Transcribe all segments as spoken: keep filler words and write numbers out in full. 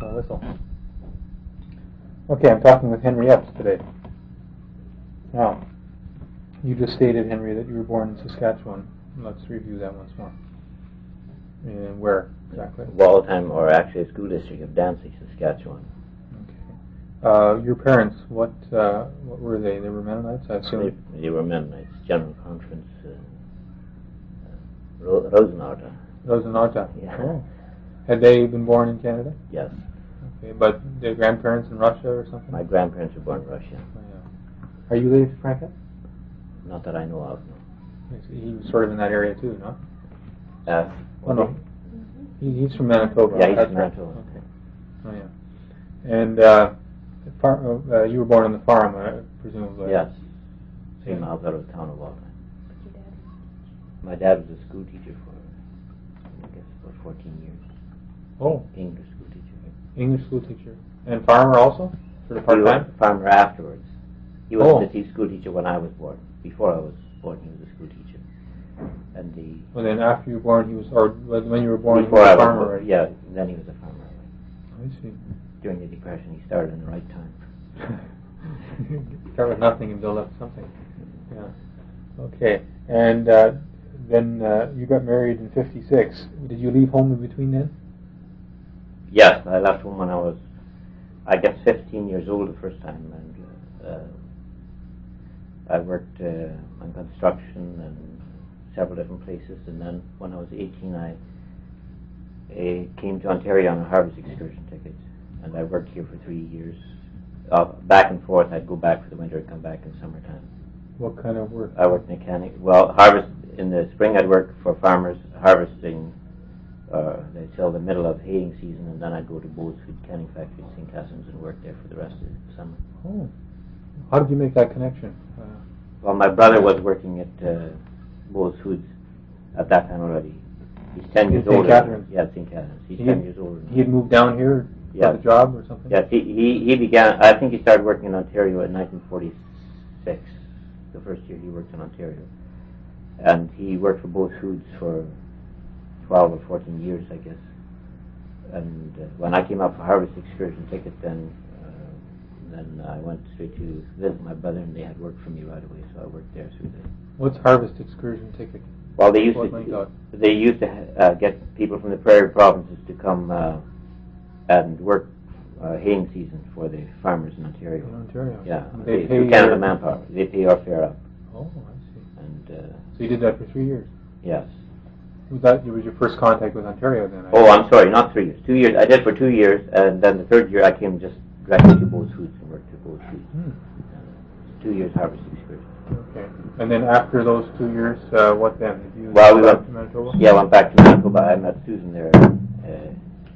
National Whistle. Okay, I'm talking with Henry Epps today. Now, you just stated, Henry, that you were born in Saskatchewan. Let's review that once more. And where exactly? Waltham, or actually a school district of Danzig, Saskatchewan. Okay. Uh, your parents, what uh, what were they? They were Mennonites, I assume? They, they were Mennonites, General Conference, uh, uh, Ro- Rosenauta. Rosenauta. Yeah. Oh. Had they been born in Canada? Yes. Okay, but their grandparents in Russia or something? My grandparents were born in Russia. Oh, yeah. Are you related to Frank Epps? Not that I know of, no. He was sort of in that area too, no? Uh, Oh, no. He, he's from Manitoba. Yeah, he's That's from right. Manitoba. Okay. Oh, yeah. And uh, far, uh, you were born on the farm, uh, presumably? Yes. Three Yeah. miles out of the town of Waltham. My dad was a school teacher for, I guess, about fourteen years. Oh. English school teacher. English school teacher. And farmer also? For the He part-time? was a farmer afterwards. He was Oh. a city school teacher when I was born. Before I was born, he was a school teacher. And the Well, then after you were born, he was, or when you were born, before he was I a was farmer born, already? yeah, then he was a farmer. I see. During the Depression, he started in the right time. Start with nothing and build up something. Yeah. Okay. And uh, then uh, you got married in fifty-six. Did you leave home in between then? Yes, I left home when I was, I guess, fifteen years old the first time, and uh, I worked uh, on construction and several different places. And then when I was eighteen, I, I came to Ontario on a harvest excursion ticket, and I worked here for three years. Uh, back and forth, I'd go back for the winter and come back in summertime. What kind of work? I worked mechanic. Well, harvest in the spring, I'd work for farmers harvesting. Uh, they sell the middle of haying season, and then I'd go to Bowes Food Canning Factory in Saint Catharines and work there for the rest of the summer. Oh. How did you make that connection? Uh, Well, my brother was working at uh, Bowes Foods at that time already. He's ten years Saint older. Catharines? Yeah, Saint Catharines. He's he ten had, years older. He had moved down here Yeah. for the job or something? Yes, he, he, he began, I think he started working in Ontario in nineteen forty-six, the first year he worked in Ontario. And he worked for Bowes Foods for twelve or fourteen years, I guess. And uh, when I came up for harvest excursion ticket, then uh, then I went straight to visit my brother, and they had work for me right away, so I worked there through the... What's harvest excursion ticket? Well, they used What to might that? they used to uh, get people from the prairie provinces to come uh, and work uh, haying season for the farmers in Ontario. In Ontario? Yeah, And they, they through pay Canada your- Manpower. They pay our fare up. Oh, I see. And uh, So you did that for three years? yes. Was that was your first contact with Ontario then? I Oh, I'm sorry, not three years. Two years. I did for two years, and then the third year I came just directly to Bowes Foods and worked at Bowes Foods. Hmm. Uh, two years harvest excursion. Okay. And then after those two years, uh, what then? Did you Well, go we back went- to Manitoba? Yeah, I went back to Manitoba. I met Susan there uh,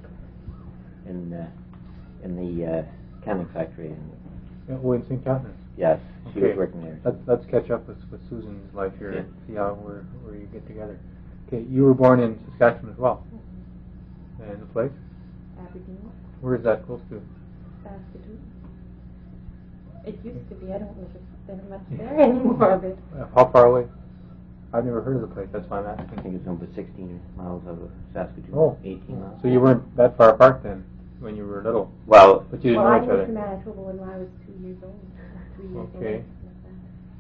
in uh, in the uh, canning factory. And, Yeah, oh, in Saint Catharines. yes, she Okay. was working there. Let's, let's catch up with, with Susan's life here Yeah. and see how where, where you get together. Okay, you were born in Saskatchewan as well. Mm-hmm. And the place? Aberdeen, Where is that close to? Saskatoon. It used to be. I don't know if it's there much there anymore, but Uh, how far away? I've never heard of the place. That's why I'm I asking. think it's over sixteen miles out of Saskatoon. Oh. eighteen miles. So you weren't that far apart then when you were little, Well, but you didn't well, I know each moved other. to Manitoba when I was two years old, or three years Okay. old. Like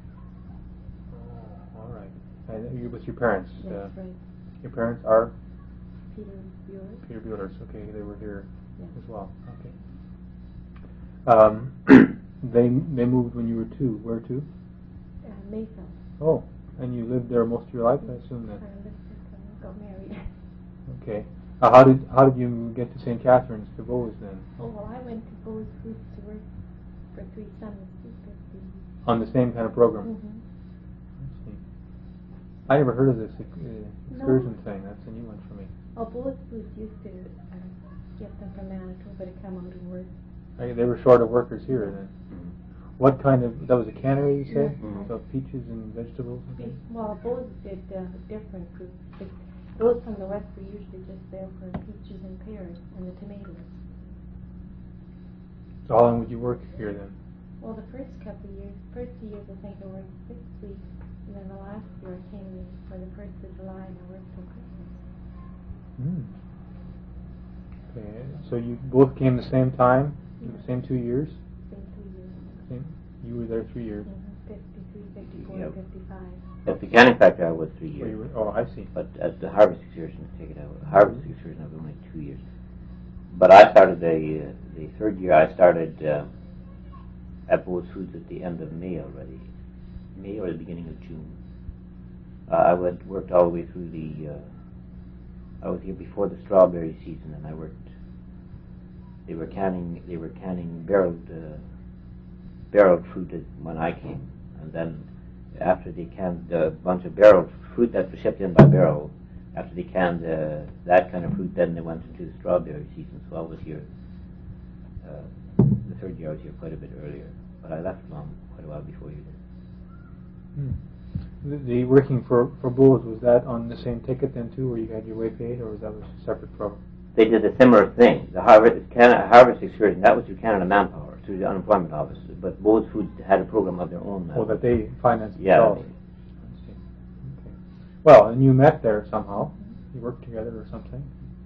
Oh, all right. And you with your parents? that. Uh, That's right. your parents are Peter Bueller. Peter Buellers. Okay, they were here Yeah. as well. Okay. Um, they they moved when you were two. Where to? Uh, Mesa. Oh, and you lived there most of your life, I assume I then. lived there, got married. Okay. Uh, how did how did you get to Saint Catharines to Bowes then? Oh, well, I went to Bowes Foods to work for three summers. On the same kind of program. Mm-hmm. I see. I never heard of this uh, excursion thing. That's a new one for me. Oh, Bowes Foods used to uh, get them from Manitoba to come out and work. I, they were short of workers here then. What kind of, that was a cannery, you said? Mhm. So peaches and vegetables and things? Well, Bowes did uh, different fruits. But those from the west were usually just there for peaches and pears and the tomatoes. So how long would you work here then? Well, the first couple of years, first two years I think I worked six weeks, and then the last year I came in for the first of July and I worked till Christmas. Hmm. Okay. So you both came the same time, the same two years? Same two years. Same, you were there three years. Mm-hmm. fifty-three, fifty-four, Yep. fifty-five. At the canning factory, I was three Oh, you years. were, oh, I see. But at the harvest excursion, take it out. Harvest excursion, I was only two years. But I started the uh, the third year. I started uh, at Bose Foods at the end of May already, May or the beginning of June. Uh, I went worked all the way through the. Uh, I was here before the strawberry season, and I worked. They were canning. They were canning barreled uh, barreled fruit when I came, and then after they canned a bunch of barreled fruit that was shipped in by barrel. After they canned uh, that kind of fruit, then they went into the strawberry season. So I was here. Uh, the third year I was here quite a bit earlier, but I left long quite a while before you did. Hmm. The, the working for for Bose, was that on the same ticket then too, where you had your way paid, or was that a separate program? They did a similar thing. The Harvard Canada, Harvest excursion, that was through Canada Manpower, through the unemployment office. But Bose Foods had a program of their own. Oh, that they financed Yeah. themselves. I see. Okay. Well, and you met there somehow. You worked together or something.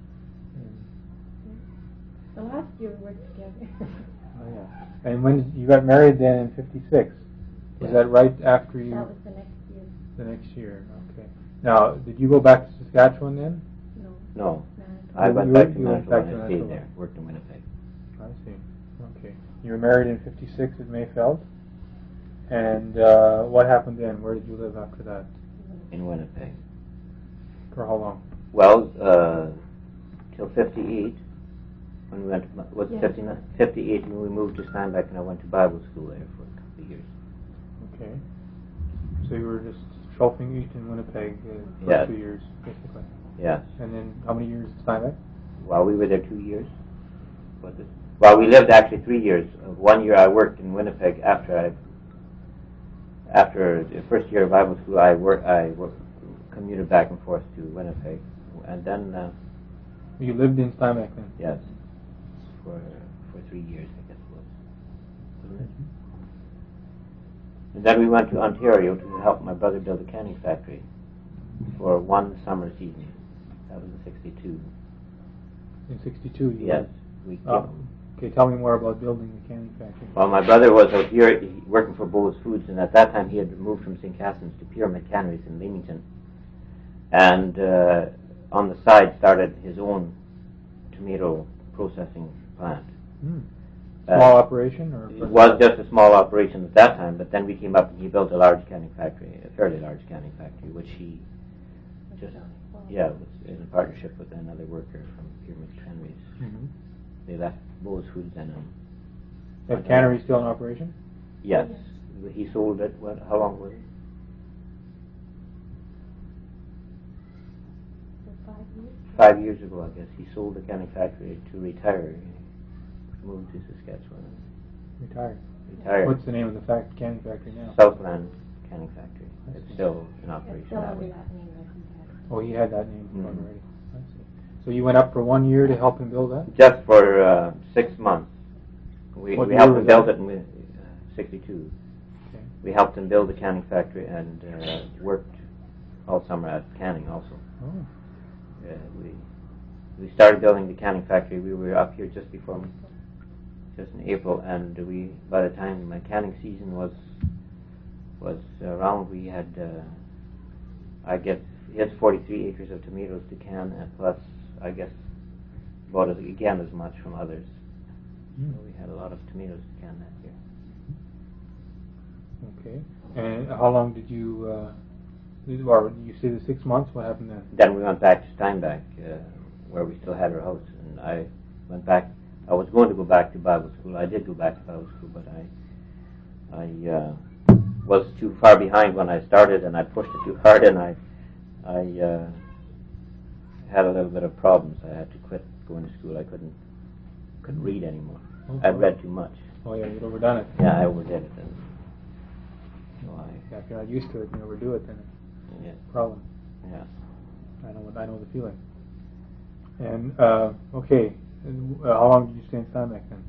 And, The last year we worked together. oh yeah. And when did, you got married then in fifty-six? Was Yeah. that right after you? That was the next year. The next year. Okay. Now, did you go back to Saskatchewan then? No. No. Manitoba. I You went were- back to you went Manitoba back to and I stayed Manitoba. there, worked in Winnipeg. I see. Okay. You were married in fifty-six at Mayfeld. And uh, what happened then? Where did you live after that? In Winnipeg. For how long? Well, uh, till fifty-eight, when we went, to, was it Yeah. fifty-nine? fifty-eight when we moved to Steinbeck, and I went to Bible school there for a couple of years. Okay. So you were just shopping eat in Winnipeg uh, for Yeah. two years, basically. Yes. And then how many years at Steinbeck? While we were there two years. Was it? Well, we lived actually three years. Uh, One year I worked in Winnipeg after I, after the first year of Bible school, I worked, I worked, commuted back and forth to Winnipeg. And then, uh, You lived in Steinbeck then? yes, for for three years, I guess it was. Wasn't it? And then we went to Ontario to help my brother build a canning factory for one summer season. That was in sixty-two. In sixty-two you Yes. lived. We Uh, okay, tell me more about building the canning factory. Well, my brother was out here he- working for Bose Foods, and at that time he had moved from Saint Catharines to Pyramid Canneries in Leamington. And uh, on the side started his own tomato processing plant. Hmm. Uh, Small operation? Or It was just a small operation at that time, but then we came up and he built a large canning factory, a fairly large canning factory, which he just, yeah, was in a partnership with another worker from Pyramid Canneries. Mm-hmm. They left Bose Foods and um, That cannery still in operation? yes, he sold it. What? How long was it? For five years. Five years ago, I guess. He sold the canning factory to retire. He moved to Saskatchewan. Retired. Retired. What's the name of the fact, canning factory now? Southland Canning Factory. I It's see. still in It's operation still that under way. that name that he had. Oh, he had that name for it Mhm. already. I see. So you went up for one year to help him build that? Just for uh, six months. We, What we year helped was him build that? it in uh, sixty-two. Okay. We helped him build the canning factory and uh, worked all summer at canning also. Oh. Uh, we we started building the canning factory. We were up here just before, just in April, and we by the time my canning season was was around, we had uh, I guess he has forty-three acres of tomatoes to can, and plus I guess about as, again as much from others. Mm. So we had a lot of tomatoes to can that year. Okay. And how long did you, uh, did- or you say the six months? What happened then? Then we went back to Steinbeck, uh, where we still had our house, and I went back. I was going to go back to Bible school. I did go back to Bible school, but I, I uh, was too far behind when I started, and I pushed it too hard, and I, I uh, had a little bit of problems. I had to quit going to school. I couldn't, couldn't read anymore. Oh, I'd read too much. Oh yeah, you'd overdone it. Yeah, I overdid it. And so I, Yeah, if you're not used to it and you overdo it, then it's yeah, a problem. yeah. I know what I know the feeling. And uh, okay, and, uh, how long did you stay in Steinbeck then?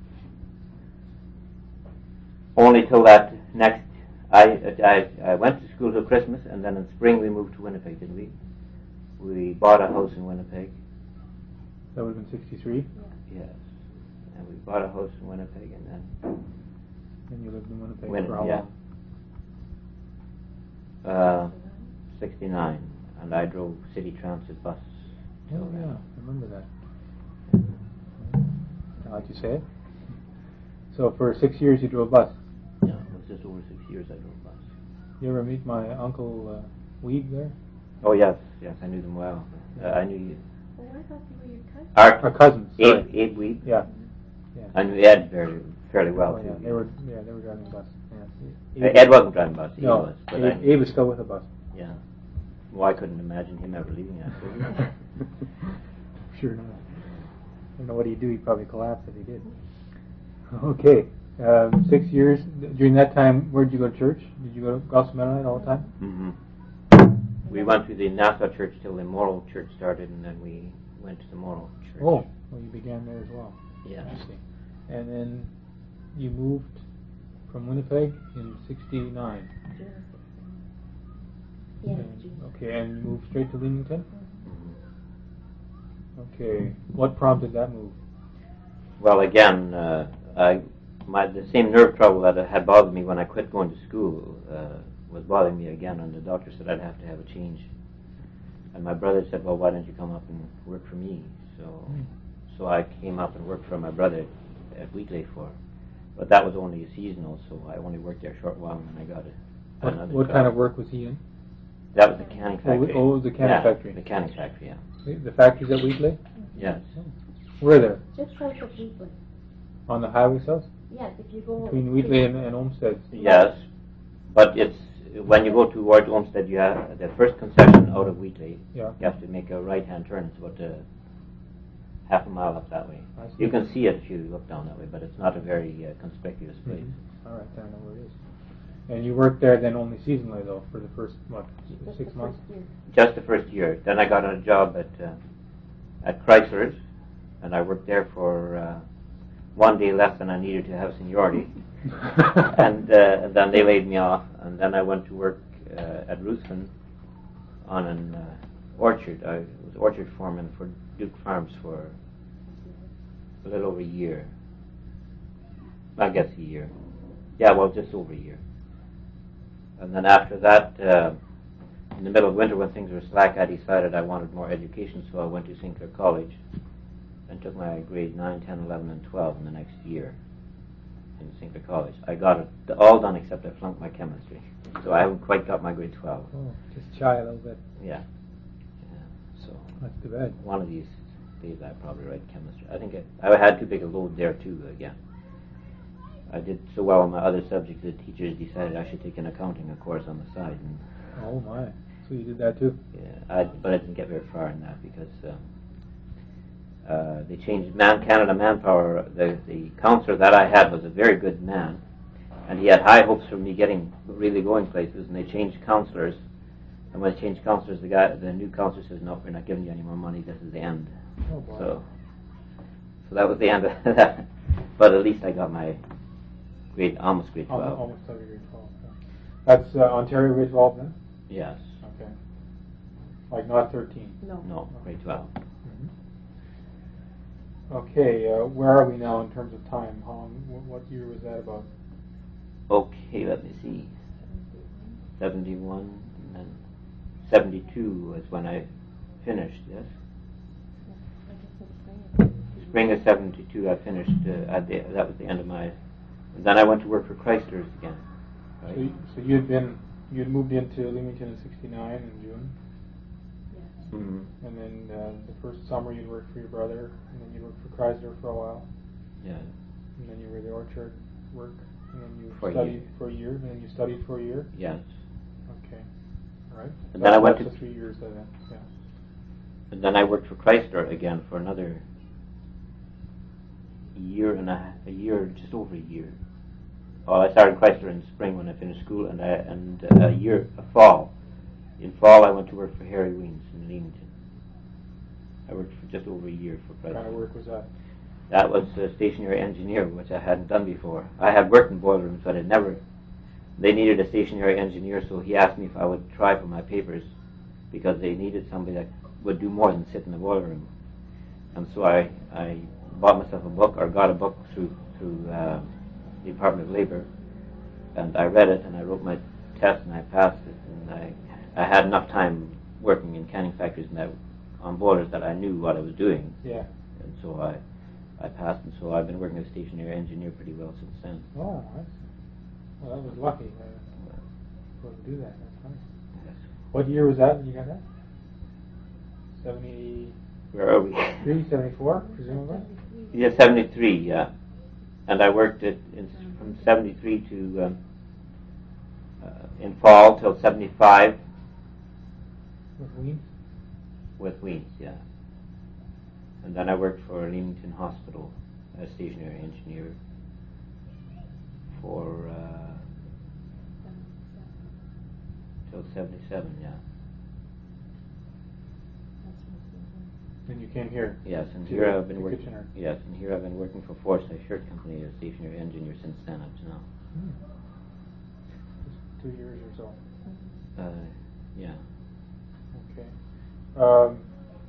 Only till that next. I, I I went to school till Christmas, and then in spring we moved to Winnipeg. Did we? We bought a house in Winnipeg. That would have been sixty-three? Yeah. Yes. And we bought a house in Winnipeg, and then And you lived in Winnipeg Win- for how yeah. long? uh, sixty-nine, and I drove city transit bus. Oh, till yeah, then. I remember that. How'd you say it? So for six years you drove a bus. Yeah, it was just over six years I drove bus. You ever meet my uncle uh, Weed there? Oh yes, yes, I knew them well. Uh, I knew you. Oh, I thought you were your cousin. Art, Our cousins. Sorry. Abe, Abe Weed. Yeah. Yeah. I knew Ed very, fairly well Oh, too. yeah, they were. Yeah, they were driving a bus. Uh, Yeah. Ed wasn't driving bus. He No, was, but Abe, I, Abe is still with the bus. yeah. Well, I couldn't imagine him ever leaving us. Sure not. I don't know what he'd do. He'd probably collapse if he did. Okay. Um, six years. During that time, where did you go to church? Did you go to Gospel Mennonite all the time? Mm-hmm. We went to the Nassau church till the Morrow church started, and then we went to the Morrow church. Oh, well, you began there as well. yeah. I see. And then you moved from Winnipeg in sixty-nine. June of sixteen. Yes, And- June. Okay, and you moved straight to Leamington? Mhm. Okay. What prompted that move? Well, again, uh, I, my the same nerve trouble that had bothered me when I quit going to school uh, was bothering me again, and the doctor said I'd have to have a change. And my brother said, "Well, why don't you come up and work for me?" So, Hmm. so I came up and worked for my brother at Weekly for, but that was only a seasonal, so I only worked there a short while, and then I got it. What, another what job. kind of work was he in? That was the canning Oh, factory. oh, it was the canning yeah, factory. The canning factory, yeah. The, the factories at Wheatley? Yes. Where there? Just south of Wheatley. On the highway south? Yes, if you go Between Wheatley and, and Olmsted? Yes, but it's when you go towards Olmsted, you have the first concession out of Wheatley. Yeah. You have to make a right-hand turn. It's about a half a mile up that way. I see. You can see it if you look down that way, but it's not a very uh, conspicuous place. Mhm. All right, then I know where it is. And you worked there then only seasonally though for the first what just six the months? first year. Just the first year. Then I got a job at uh, at Chrysler's, and I worked there for uh, one day less than I needed to have seniority. and uh, then they laid me off, and then I went to work uh, at Ruthven on an uh, orchard. I was orchard foreman for Duke Farms for a little over a year. I guess a year. Yeah, well, just over a year. And then after that, uh, in the middle of winter when things were slack, I decided I wanted more education, so I went to Saint Clair College and took my grade nine, ten, eleven, and twelve in the next year in Saint Clair College. I got it all done except I flunked my chemistry. So I haven't quite got my grade twelve. Oh, just shy a little bit. Yeah. yeah. So That's too bad. one of these days I probably write chemistry. I think I, I had too big a load there too again. I did so well on my other subjects that teachers decided I should take an accounting course on the side. And Oh my. So you did that too? yeah, I, but I didn't get very far in that because um, uh, they changed Man Canada Manpower. The, the counselor that I had was a very good man, and he had high hopes for me getting really going places. And they changed counselors, and when they changed counselors, the guy, the new counselor says, "No, we're not giving you any more money. This is the end." Oh boy. So, so that was the end of that. But at least I got my grade, almost grade Almost, twelve. almost started grade twelve. Yeah. That's uh, Ontario grade twelve then? Yes. Okay. Like not thirteen. No. No, grade twelve. Okay, uh, where are we now in terms of time? How long, wh- what year was that about? Okay, let me see. seventy-one, and then seventy-two was when I finished, yes? I guess in spring. Spring of seventy-two I finished, uh, at the, that was the end of my, and then I went to work for Chrysler's again. Right? So, you, so you had been, you had moved into Leamington in sixty-nine in June, Yes. Mhm. and then uh, the first summer you'd worked for your brother, and then you worked for Chrysler for a while, Yeah. and then you were the orchard work, and then you For a studied year. for a year, and then you studied for a year? Yes. Okay, all right. And then I went that's to- the three years then, yeah. And then I worked for Chrysler again for another year and a, a year, just over a year. Well, I started Chrysler in spring when I finished school, and I, and a year, a fall. In fall, I went to work for Harry Weems in Leamington. I worked for just over a year for What Chrysler. kind of work was that? That was a stationary engineer, which I hadn't done before. I had worked in boiler rooms, but I'd never. They needed a stationary engineer, so he asked me if I would try for my papers because they needed somebody that would do more than sit in the boiler room. and so I, I bought myself a book, or got a book through through uh, the Department of Labor, and I read it, and I wrote my test, and I passed it, and I I had enough time working in canning factories and that, on boilers that I knew what I was doing. Yeah. And so I I passed, and so I've been working as a stationary engineer pretty well since then. Oh, I see. Well, that was lucky uh, to do that. That's nice. Yes. What year was that when you got that? seventy-three, Where are we? seventy-four, presumably? Yeah, seventy-three, yeah. And I worked it in, from seventy-three to, um, uh, in fall till seventy-five. With Weems? With Weems, yeah. And then I worked for Leamington Hospital as stationary engineer for uh, till seventy-seven, yeah. Then you came here. Yes, and to here I've been working. Kitchener. Yes, and here I've been working for Forsyth Shirt Company as stationary engineer since then up to now. Hmm. Just two years or so. Uh, yeah. Okay. Um,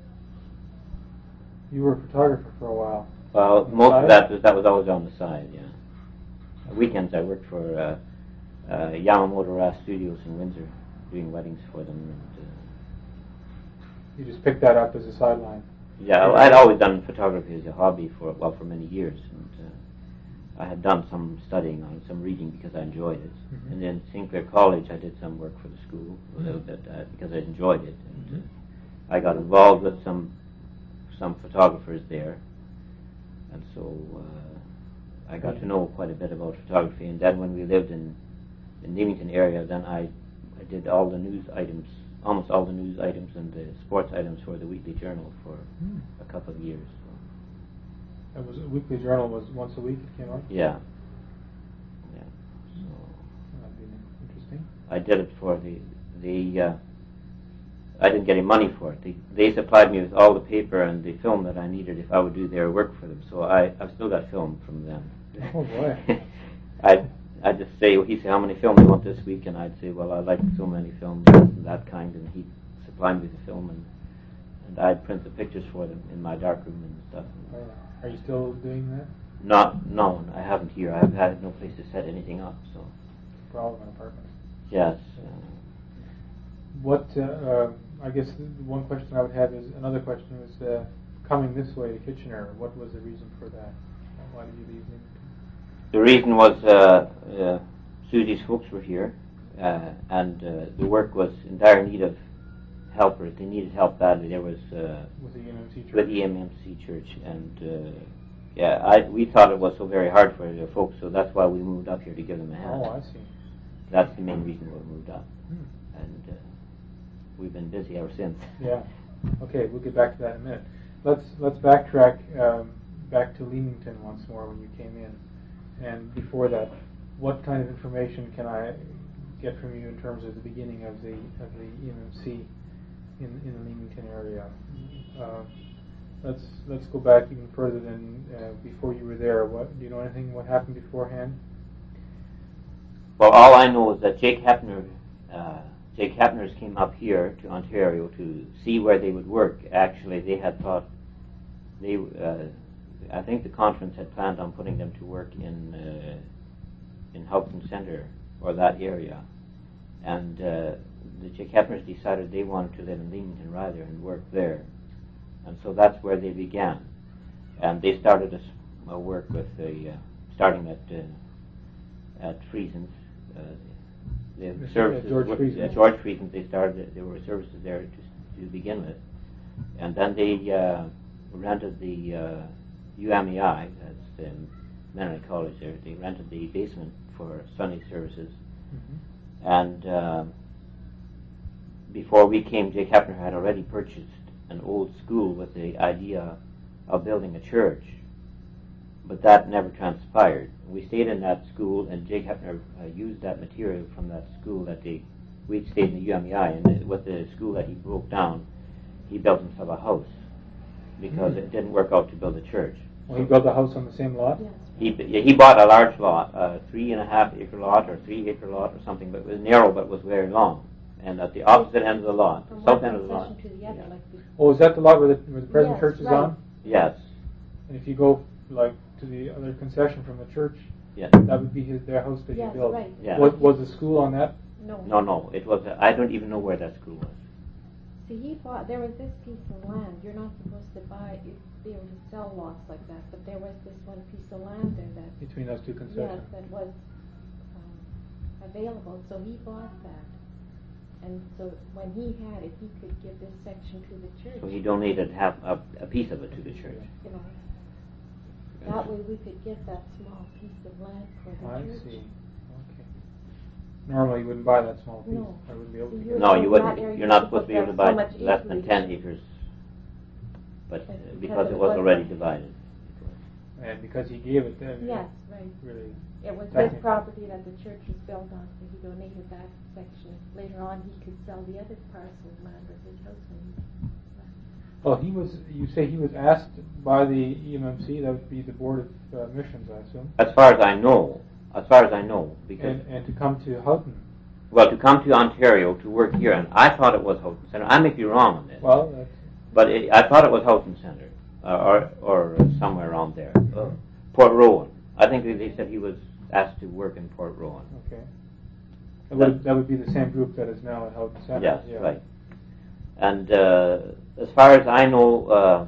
you were a photographer for a while. Well, On the most side? of that was that was always on the side. Yeah. Weekends I worked for uh, uh, Yamamoto Ra Studios in Windsor, doing weddings for them. And, uh, You just picked that up as a sideline. yeah, well, I'd always done photography as a hobby for well for many years, and uh, I had done some studying on it, some reading because I enjoyed it. Mm-hmm. And then Saint Clair College, I did some work for the school a little bit uh, because I enjoyed it, and Mm-hmm. uh, I got involved with some some photographers there, and so uh, I got Mm-hmm. to know quite a bit about photography. And then when we lived in in Leamington area, then I I did all the news items. Almost all the news items and the sports items for the Weekly Journal for Hmm. a couple of years. So. That was a weekly journal. Was once a week it came out. Yeah. Yeah. So That'd be interesting. I did it for the the. Uh, I didn't get any money for it. They, they supplied me with all the paper and the film that I needed if I would do their work for them. So I I've still got film from them. Oh boy. I. I'd just say, well, he'd say, how many film do you want this week? And I'd say, well, I'd like so many films and that kind. And he'd supply me with the film, and, and I'd print the pictures for them in my darkroom and stuff. Oh, yeah. Are you still doing that? Not, no, I haven't here. I've had no place to set anything up, so. Problem in apartment. Yes. Uh, What, uh, uh, I guess the one question I would have is, another question was, uh, coming this way to Kitchener, what was the reason for that? Why did you leave Leamington? the reason was uh, uh, Susie's folks were here, uh, and uh, the work was in dire need of helpers. They needed help badly. There was uh, With the E M M C church? with the E M M C church, and uh, yeah, I we thought it was so very hard for the folks, so that's why we moved up here to give them a hand. Oh, I see. That's the main reason we moved up, Hmm. and uh, we've been busy ever since. Yeah. Okay, we'll get back to that in a minute. Let's let's backtrack um, back to Leamington once more when you came in. And before that, what kind of information can I get from you in terms of the beginning of the of the E M M C in in the Leamington area? Uh, let's let's go back even further than uh, before you were there. What do you know anything? What happened beforehand? Well, all I know is that Jake Hepner, uh, Jake Hepners came up here to Ontario to see where they would work. Actually, they had thought they. Uh, I think the conference had planned on putting them to work in uh, in Houghton Centre or that area, and uh, the Jake Hepners decided they wanted to live in Leamington rather and work there, and so that's where they began, and they started a, a work with the uh, starting at uh, at Friesen's. Uh, the Mister services George were- Friesen. At George Friesen's, they started. There were services there to, to begin with, and then they uh, rented the. Uh, U M E I, that's the Mennonite College there, they rented the basement for Sunday services. Mm-hmm. And uh, before we came, Jake Hepner had already purchased an old school with the idea of building a church. But that never transpired. We stayed in that school, and Jake Hepner uh, used that material from that school that they, we stayed in the U M E I, and with the school that he broke down, he built himself a house because Mm-hmm. it didn't work out to build a church. Well, he built a house on the same lot? Yes. He yeah, he bought a large lot, a three and a half acre lot or three acre lot or something, but it was narrow but was very long. And at the opposite end of the lot, From south one end of the lot. concession to the other, Yeah. like before. Oh, is that the lot where the, where the present Yes, church is right. on? Yes. And if you go like to the other concession from the church, Yes. that would be his their house that Yes, he built. right. Yeah. Was was the school on that? No. No, no. It was. A, I don't even know where that school was. See, he bought, there was this piece of land, you're not supposed to buy, it, be able to sell lots like that, but there was this one piece of land there that, Between those two yes, concessions. that was um, available, so he bought that. And so when he had it, he could give this section to the church. So he donated half a, a piece of it to the church. You know, that way we could get that small piece of land for the I church. see. Okay. Normally, you wouldn't buy that small piece. No. I wouldn't be able to. See, get you're it. No, you Not wouldn't. area You're not because supposed to be able to there's buy so much less than acreage. ten acres. But But uh, because because it it was wasn't- already divided. And because he gave it, then Yes, right. really. It was this Technically. property that the church was built on, so he donated that section. Later on, he could sell the other parcel of land with his house when he Well, he was. You say he was asked by the E M M C. That would be the Board of uh, Missions, I assume. As far as I know, as far as I know, because And, and to come to Houghton. well, to come to Ontario to work here, and I thought it was Houghton Center. I may be wrong on this, Well, that's, but it, I thought it was Houghton Center, uh, or or somewhere around there, uh, Port Rowan. I think they they said he was asked to work in Port Rowan. okay. That would that would be the same group that is now at Houghton Center. Yes, yeah. right. And uh, as far as I know, uh,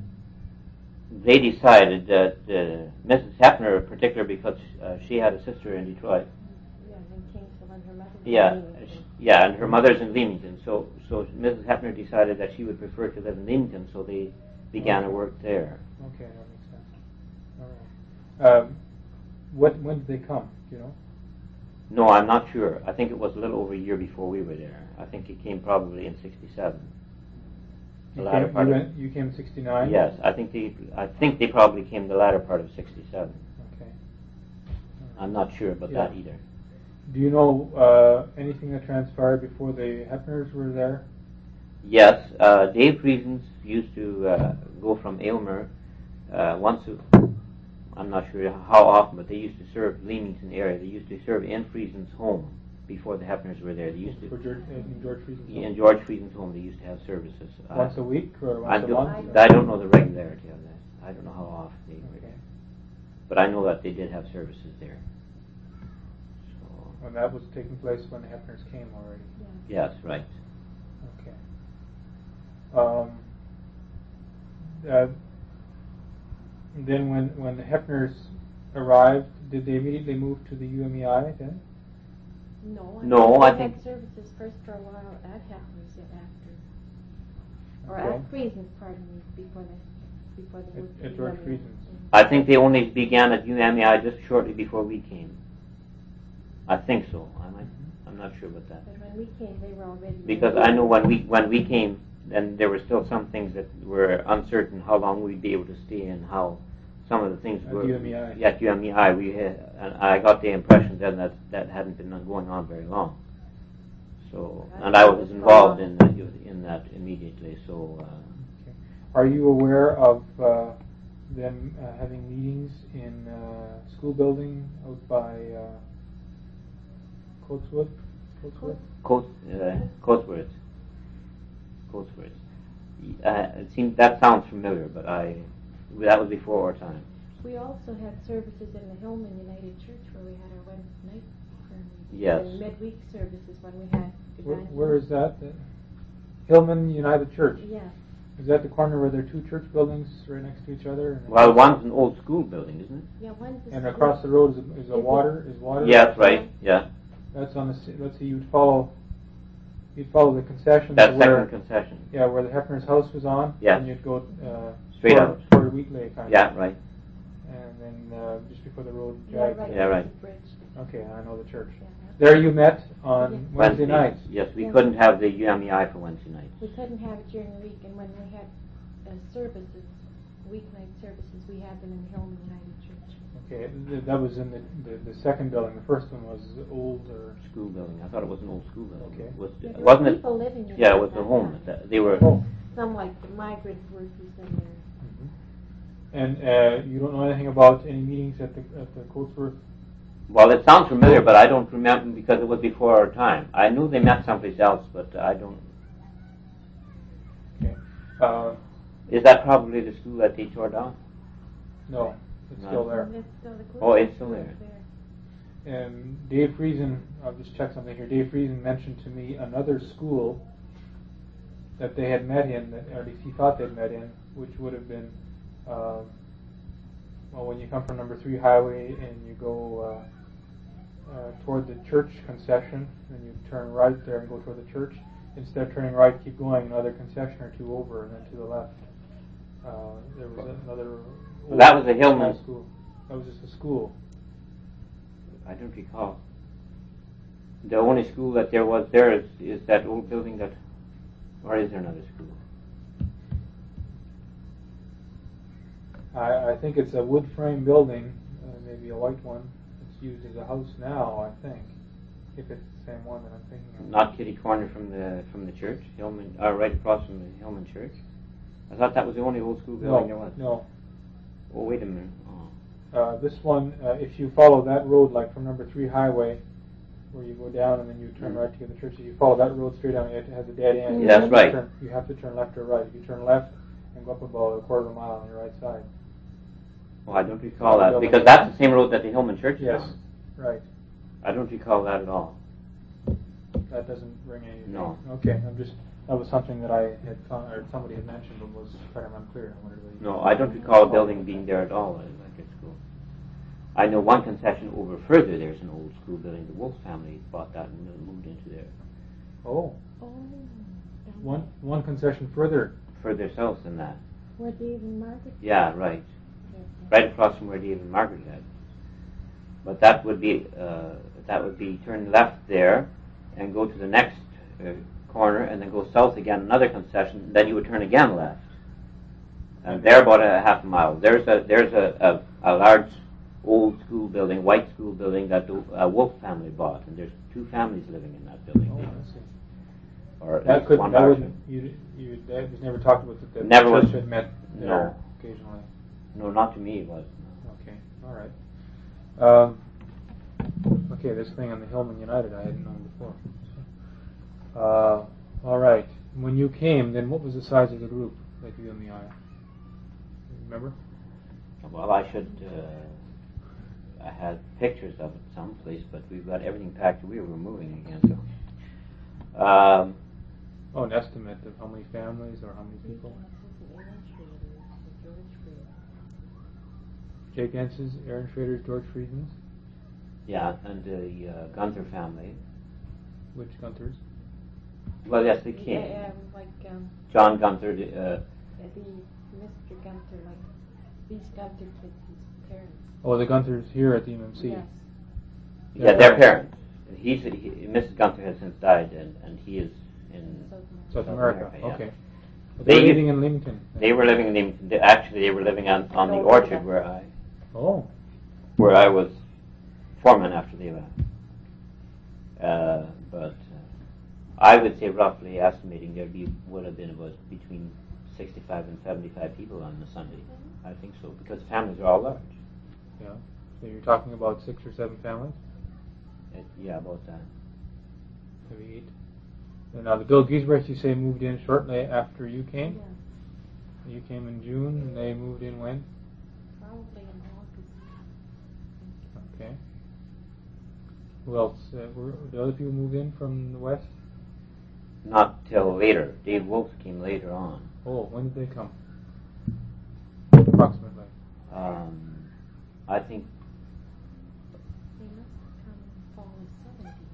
they decided that uh, Missus Hefner, in particular, because uh, she had a sister in Detroit. Yeah, in Kingsville and her mother. Yeah, sh- yeah, and her mother's in Leamington. So, so Missus Hefner decided that she would prefer to live in Leamington, so they began to work there. Okay, that makes sense. All right. Um, what when did they come? Do you know? No, I'm not sure. I think it was a little over a year before we were there. I think he came probably in sixty-seven. The You latter came, part you, of- went, you came in sixty-nine. Yes, I think they. I think they probably came the latter part of sixty-seven. Okay. I'm not sure about Yeah. that either. Do you know uh, anything that transpired before the Hefners were there? Yes, uh, Dave Friesens used to uh, go from Aylmer uh, once. A, I'm not sure how often, but they used to serve Leamington area. They used to serve in Friesens' home before the Hefners were there. They used to For George, in George Friesen's in home? George Friesens' home. They used to have services uh, Once a week or I once a don't. month? I don't know the regularity of that. I don't know how often they were, Okay. but I know that they did have services there. So And that was taking place when the Hefners came already. Yeah. yes, right. Okay. Um, uh, then when when the Hefners arrived, did they immediately move to the U M E I then? No, I No, think I they think- had services first for a while at Hefner's and after. Or Okay. at Friesen's, pardon me, before they, before they At- moved to at the George other- Friesen's. Mhm. I think they only began at U M E I just shortly before we came. I think so. I might, I'm not sure about that. But when we came, they were already. Because I know when we when we came, then there were still some things that were uncertain how long we'd be able to stay and how some of the things At were. U M E I. Yeah, at U M E I, we had, and I got the impression then that that hadn't been going on very long. So, and I was involved in that, in that immediately. So, uh, Okay. Are you aware of uh, them uh, having meetings in uh, school building out by uh, Coatswood? Coatswood? Coast, uh, Coatsworth. Coatsworth. Uh, it seems that sounds familiar, but I that was before our time. We also had services in the Hillman United Church where we had our Wednesday night prayer meetings. Yes. And midweek services when we had. Where, where is that? The Hillman United Church. Yeah. Is that the corner where there are two church buildings right next to each other? And Well, one's an old school building, isn't it? Yeah, one's a And school. across the road is a, is a Is it- water. Is water? Yes, right. Yeah, That's on the. s- Let's see. You'd follow. You'd follow the concession. that where, second concession. Yeah, where the Hefner's house was on. Yes. And you'd go uh, Straight toward, out. toward Wheatley, kind Yeah, of. right. And then uh, just before the road Yeah, jagged. right. Yeah, right. the bridge. Okay, I know the church. Yeah. There you met on Yes. Wednesday nights. Yes, we Yeah. couldn't have the U M E I for Wednesday nights. We couldn't have it during the week, and when we had uh, services, weeknight services, we had them in the Hillman United Church. Okay, th- that was in the, the the second building. The first one was old or. School building. I thought it was an old school building. Okay. Was, Yeah, there were wasn't it? people living in Yeah, it it was at the that home. time. That- They were. Oh. Some like the migrant workers in there. Mhm. And uh, you don't know anything about any meetings at the at the Coatsworth. Well, it sounds familiar, but I don't remember because it was before our time. I knew they met someplace else, but I don't. Okay. Uh, Is that probably the school that they tore down? No, it's No. still there. It's still the Oh, it's still there. And Dave Friesen, I'll just check something here. Dave Friesen mentioned to me another school that they had met in, that, or at least he thought they'd met in, which would have been, uh, well, when you come from Number Three Highway and you go uh, uh, toward the church concession, and you turn right there and go toward the church. Instead of turning right, keep going another concession or two over, and then to the left. Uh, there was another. Well, that was a Hillman school. That was just a school. I don't recall. The only school that there was there is, is that old building that, or is there another school? I, I think it's a wood frame building, uh, maybe a white one. It's used as a house now, I think. If it's the same one that I'm thinking of. Not kitty corner from the from the church, Hillman, uh, right across from the Hillman Church. I thought that was the only old school building there No, was. no. Oh, wait a minute. Oh. Uh, this one, uh, if you follow that road, like from Number Three Highway, where you go down and then you turn Mm. right to get the church, if you follow that road straight down, it has a dead end. Yeah, that's You right. turn- you have to turn left or right. If you turn left and go up about a quarter of a mile on your right side. Well, I don't recall that because that's the same road that the Hillman Church is Yes, on. right. I don't recall that at all. That doesn't ring any. No. Okay, I'm just. That was something that I had found, or somebody had mentioned, but was kind of unclear. I wondered whether you- No, I don't recall a building being there at all at Electric School. I know one concession over further. There's an old school building. The Wolf family bought that and moved into there. Oh, Oh, down one one concession further. Further south than that. where Dave and Margaret. Yeah, right. Yes, Right across from where Dave and Margaret lived. But that would be uh, that would be turn left there, and go to the next uh, corner, and then go south again, another concession. Then you would turn again left, and there about a half a mile. There's a there's a, a, a large old school building, white school building that the uh, Wolf family bought, and there's two families living in that building. Oh, there. I see. Or at That least could one that large wouldn't you you that was never talked about that the Never church was- had met no. there occasionally. No, not to me. It was. Okay, all right. Um, okay, this thing on the Hillman United I hadn't known before. Uh, all right. When you came, then what was the size of the group that you and the I? Remember? Well, I should. Uh, I had pictures of it someplace, but we've got everything packed. We were moving again. So. Um, Oh, an estimate of how many families or how many people? Jake Entz's, Aaron Schrader's, George Friedman's. yeah, and the uh, Gunther family. Which Gunther's? Well, yes, they came. Yeah, um, like um, John Gunther. The, uh, the Mister Gunther, like these Gunther kids, his parents. Oh, the Gunthers here at the M M C. Yes. yeah, their parents. He's he, Missus Gunther has since died, and, and he is in South America. South South America. America, yeah. Okay. But They they're used- living in Leamington. They were living in Leamington. They- Actually, they were living on, on the Oh, orchard yeah. where I Oh. where I was foreman after they left. Uh, but uh, I would say roughly estimating there be would have been about between sixty-five and seventy-five people on the Sunday. I think so because families are all large. Yeah. So you're talking about six or seven families? It, yeah, about that. Maybe eight. And now the Bill Giesbrechts, you say, moved in shortly after you came? Yeah, You came in June, and they moved in when? probably in August. Okay. Who else? Uh, were the other people moved in from the west? Not till later. Dave Wolf came later on. Oh, when did they come? Approximately. Um, I think They must have come in fall of seventy.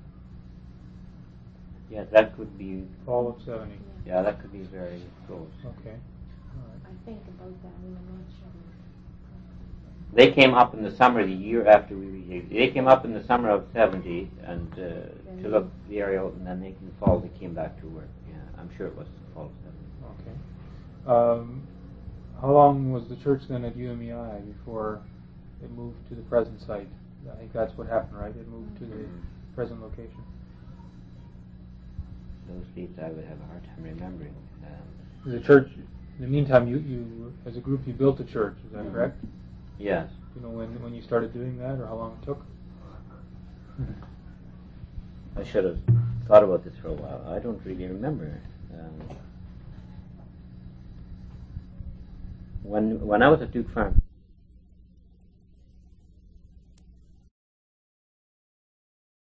yeah, that could be Fall of seventy. yeah, that could be very close. Okay. All right. I think about that, and I'm not sure. They came up in the summer the year after we. They came up in the summer of seventy and uh, to look the area out, and then they, in the fall they came back to work. Yeah, I'm sure it was the fall of seventy. Okay. Um, how long was the church then at U M E I before it moved to the present site? I think that's what happened, right? It moved to the Mhm. present location. Those dates I would have a hard time remembering. Um, The church. In the meantime, you, you as a group you built the church. Is that Mhm. correct? yes, Do you know when when you started doing that, or how long it took? I should have thought about this for a while. I don't really remember. Um, when when I was at Duke Farm.